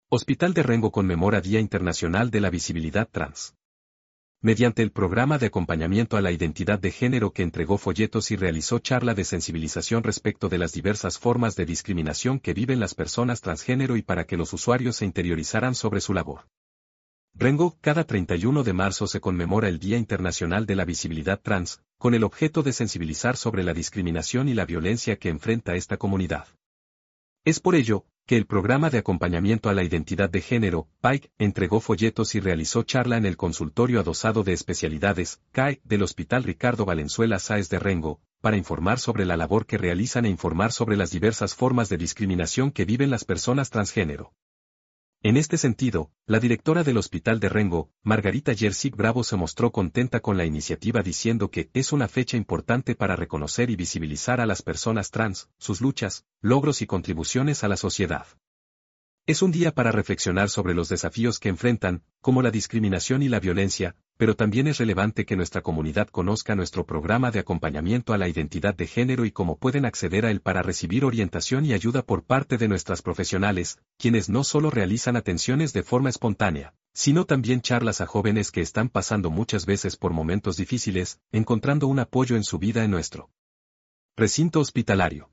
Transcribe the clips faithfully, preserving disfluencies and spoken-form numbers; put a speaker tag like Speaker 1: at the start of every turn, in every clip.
Speaker 1: Hospital de Rengo conmemora Día Internacional de la Visibilidad Trans. Mediante el programa de acompañamiento a la identidad de género que entregó folletos y realizó charla de sensibilización respecto de las diversas formas de discriminación que viven las personas transgénero y para que los usuarios se interiorizaran sobre su labor. Rengo, cada treinta y uno de marzo se conmemora el Día Internacional de la Visibilidad Trans, con el objeto de sensibilizar sobre la discriminación y la violencia que enfrenta esta comunidad. Es por ello, que el programa de acompañamiento a la identidad de género, P A I C, entregó folletos y realizó charla en el consultorio adosado de especialidades, C A E, del Hospital Ricardo Valenzuela Sáez de Rengo, para informar sobre la labor que realizan e informar sobre las diversas formas de discriminación que viven las personas transgénero. En este sentido, la directora del Hospital de Rengo, Margarita Yersic Bravo, se mostró contenta con la iniciativa diciendo que es una fecha importante para reconocer y visibilizar a las personas trans, sus luchas, logros y contribuciones a la sociedad. Es un día para reflexionar sobre los desafíos que enfrentan, como la discriminación y la violencia, pero también es relevante que nuestra comunidad conozca nuestro programa de acompañamiento a la identidad de género y cómo pueden acceder a él para recibir orientación y ayuda por parte de nuestras profesionales, quienes no solo realizan atenciones de forma espontánea, sino también charlas a jóvenes que están pasando muchas veces por momentos difíciles, encontrando un apoyo en su vida en nuestro recinto hospitalario.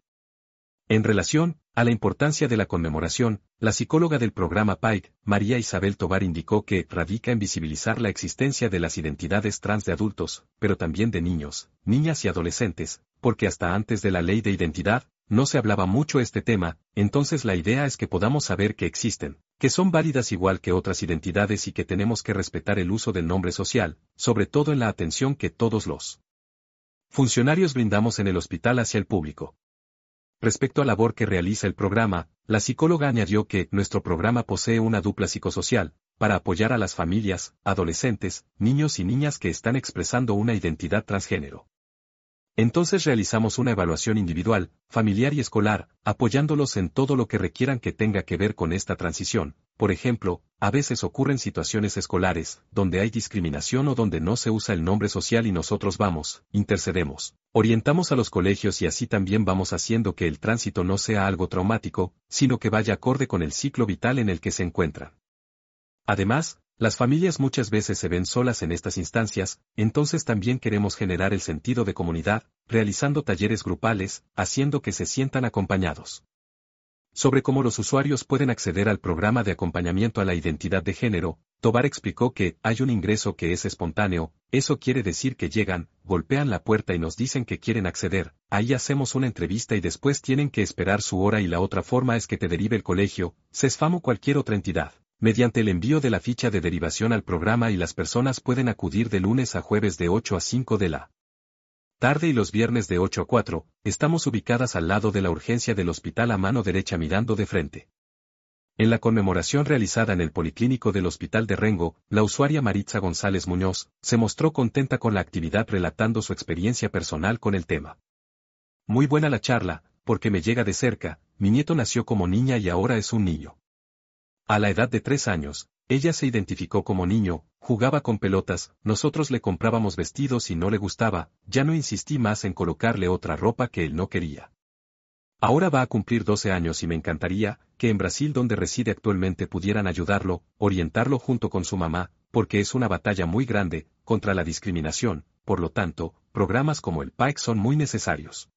Speaker 1: En relación a la importancia de la conmemoración, la psicóloga del programa P A I C, María Isabel Tovar, indicó que radica en visibilizar la existencia de las identidades trans de adultos, pero también de niños, niñas y adolescentes, porque hasta antes de la ley de identidad, no se hablaba mucho este tema, entonces la idea es que podamos saber que existen, que son válidas igual que otras identidades y que tenemos que respetar el uso del nombre social, sobre todo en la atención que todos los funcionarios brindamos en el hospital hacia el público. Respecto a la labor que realiza el programa, la psicóloga añadió que nuestro programa posee una dupla psicosocial, para apoyar a las familias, adolescentes, niños y niñas que están expresando una identidad transgénero. Entonces realizamos una evaluación individual, familiar y escolar, apoyándolos en todo lo que requieran que tenga que ver con esta transición. Por ejemplo, a veces ocurren situaciones escolares, donde hay discriminación o donde no se usa el nombre social y nosotros vamos, intercedemos, orientamos a los colegios y así también vamos haciendo que el tránsito no sea algo traumático, sino que vaya acorde con el ciclo vital en el que se encuentran. Además, las familias muchas veces se ven solas en estas instancias, entonces también queremos generar el sentido de comunidad, realizando talleres grupales, haciendo que se sientan acompañados. Sobre cómo los usuarios pueden acceder al programa de acompañamiento a la identidad de género, Tovar explicó que hay un ingreso que es espontáneo, eso quiere decir que llegan, golpean la puerta y nos dicen que quieren acceder, ahí hacemos una entrevista y después tienen que esperar su hora y la otra forma es que te derive el colegio, CESFAM o cualquier otra entidad, mediante el envío de la ficha de derivación al programa y las personas pueden acudir de lunes a jueves de ocho a cinco de la tarde y los viernes de ocho a cuatro, estamos ubicadas al lado de la urgencia del hospital a mano derecha mirando de frente. En la conmemoración realizada en el Policlínico del Hospital de Rengo, la usuaria Maritza González Muñoz, se mostró contenta con la actividad relatando su experiencia personal con el tema. Muy buena la charla, porque me llega de cerca, mi nieto nació como niña y ahora es un niño. A la edad de tres años, ella se identificó como niño, jugaba con pelotas, nosotros le comprábamos vestidos y no le gustaba, ya no insistí más en colocarle otra ropa que él no quería. Ahora va a cumplir doce años y me encantaría que en Brasil donde reside actualmente pudieran ayudarlo, orientarlo junto con su mamá, porque es una batalla muy grande, contra la discriminación, por lo tanto, programas como el P A I C son muy necesarios.